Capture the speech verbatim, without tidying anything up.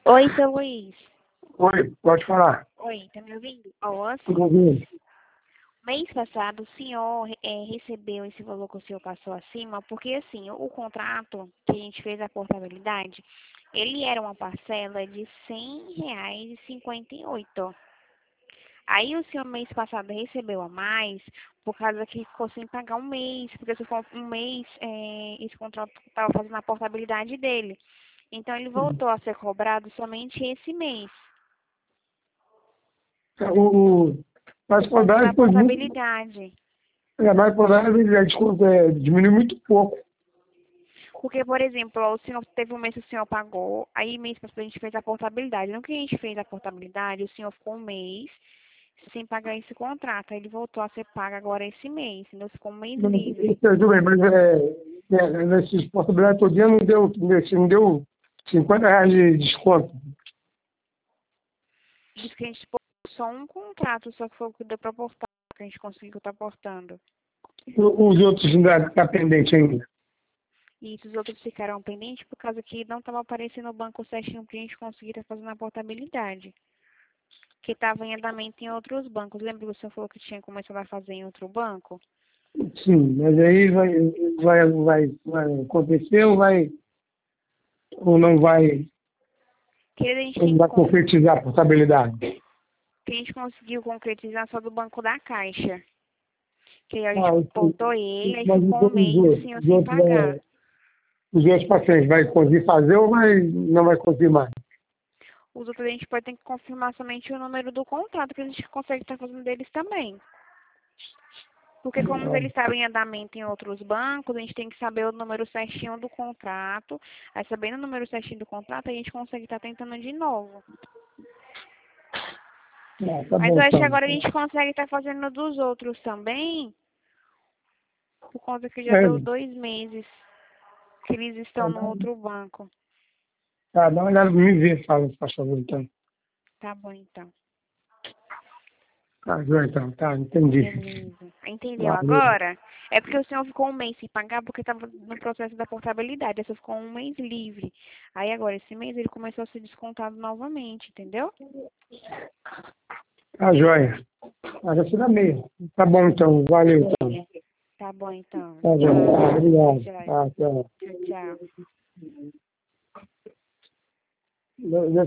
Oi, seu Luiz. Oi, pode falar. Oi, tá me ouvindo? Ó, assim, Tudo bem? mês passado o senhor é, recebeu esse valor que o senhor passou acima, porque assim, o, o contrato que a gente fez a portabilidade, ele era uma parcela de cem reais e cinquenta e oito. Aí o senhor mês passado recebeu a mais por causa que ficou sem pagar um mês, porque se for um mês, é, esse contrato estava fazendo a portabilidade dele. Então ele voltou a ser cobrado somente esse mês. O, mas Fazendo saudade a foi muito. portabilidade. É, mas saudade é, desculpa, é, diminuiu muito pouco. Porque, por exemplo, o senhor teve um mês que o senhor pagou, aí mês passado a gente fez a portabilidade. No que a gente fez a portabilidade, o senhor ficou um mês sem pagar esse contrato. Aí ele voltou a ser pago agora esse mês, entendeu? Ficou um mês Não, livre. tudo bem, mas é, é, nessa responsabilidade todo dia não deu, não deu cinquenta reais de desconto. Diz que a gente pôs só um contrato, só que foi o que deu pra portar, que a gente conseguiu estar portando. O- Os outros ainda estão pendentes ainda. E os outros ficaram pendentes por causa que não estava aparecendo no banco certinho pra gente conseguir estar fazendo a portabilidade. Que estava em andamento em outros bancos. Lembra que o senhor falou que tinha começado a fazer em outro banco? Sim, mas aí vai, vai, vai, vai acontecer ou vai ou não vai, Que a gente tem não que, vai con- concretizar a portabilidade. que a gente conseguiu concretizar só do banco da Caixa. Que aí a gente Ah, os, portou ele, aí mas os ficou um mês outros, assim, os sem outros, pagar. é, os outros pacientes vai conseguir fazer ou vai, não vai conseguir mais? Os outros a gente pode ter que confirmar somente o número do contrato, que a gente consegue estar fazendo deles também. Porque como eles estavam em andamento em outros bancos, a gente tem que saber o número certinho do contrato. Aí sabendo o número certinho do contrato, a gente consegue estar tentando de novo. Ah, tá Mas bom, eu acho que então. agora a gente consegue estar fazendo dos outros também, por conta que já É, deu dois meses que eles estão no outro banco. tá, dá uma olhada, me vê, fala, por favor, então. Tá bom, então. Tá, joia, então, tá, entendi. Beleza. Entendeu Valeu. agora? É porque o senhor ficou um mês sem pagar porque estava no processo da portabilidade. Aí você ficou um mês livre. Aí agora, esse mês, ele começou a ser descontado novamente, entendeu? Tá, joia. Ah, já será meio. Tá bom, então, valeu, então. Tá bom, então. Tá, joia. Tá, Tchau. obrigado. Tchau, Tá, tchau. tchau. tchau. Já- já